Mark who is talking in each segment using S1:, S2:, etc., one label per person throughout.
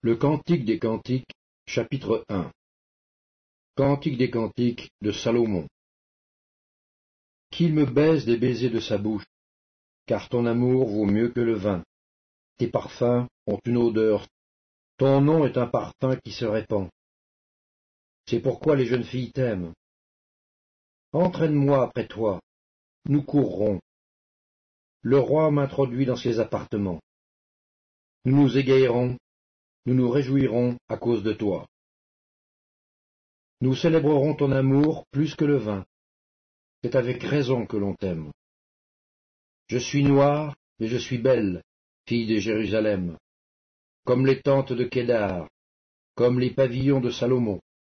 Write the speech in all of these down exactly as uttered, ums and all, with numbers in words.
S1: Le Cantique des Cantiques, chapitre un. Cantique des Cantiques de Salomon. Qu'il me baise des baisers de sa bouche, car ton amour vaut mieux que le vin. Tes parfums ont une odeur, ton nom est un parfum qui se répand. C'est pourquoi les jeunes filles t'aiment. Entraîne-moi après toi, nous courrons. Le roi m'introduit dans ses appartements. Nous nous égayerons, nous nous réjouirons à cause de toi. Nous célébrerons ton amour plus que le vin. C'est avec raison que l'on t'aime. Je suis noire, mais je suis belle, fille de Jérusalem, comme les tentes de Kédar, comme les pavillons de Salomon.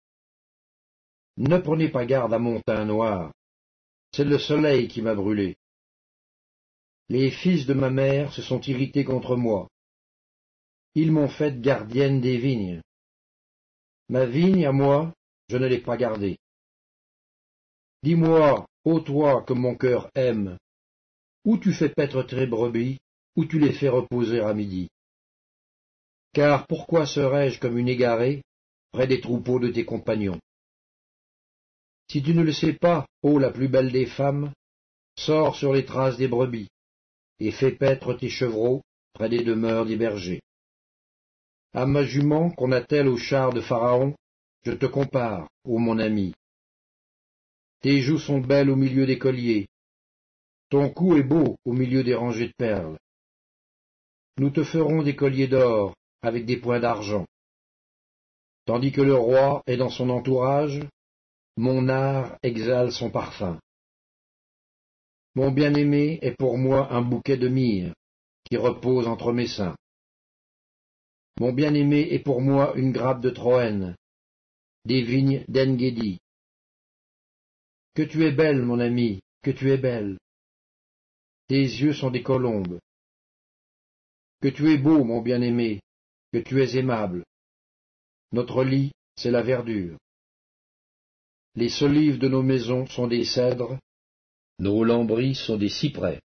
S1: Ne prenez pas garde à mon teint noir, c'est le soleil qui m'a brûlé. Les fils de ma mère se sont irrités contre moi. Ils m'ont faite gardienne des vignes. Ma vigne, à moi, je ne l'ai pas gardée. Dis-moi, ô toi que mon cœur aime, où tu fais paître tes brebis, où tu les fais reposer à midi. Car pourquoi serais-je comme une égarée près des troupeaux de tes compagnons? Si tu ne le sais pas, ô la plus belle des femmes, sors sur les traces des brebis, et fais paître tes chevreaux près des demeures des bergers. À ma jument qu'on attelle au char de Pharaon, je te compare, ô mon ami. Tes joues sont belles au milieu des colliers, ton cou est beau au milieu des rangées de perles. Nous te ferons des colliers d'or avec des points d'argent. Tandis que le roi est dans son entourage, mon art exhale son parfum. Mon bien-aimé est pour moi un bouquet de myrrhe qui repose entre mes seins. Mon bien-aimé est pour moi une grappe de Troène, des vignes d'En-Guédi. Que tu es belle, mon ami, que tu es belle. Tes yeux sont des colombes. Que tu es beau, mon bien-aimé, que tu es aimable. Notre lit, c'est la verdure. Les solives de nos maisons sont des cèdres, nos lambris sont des cyprès.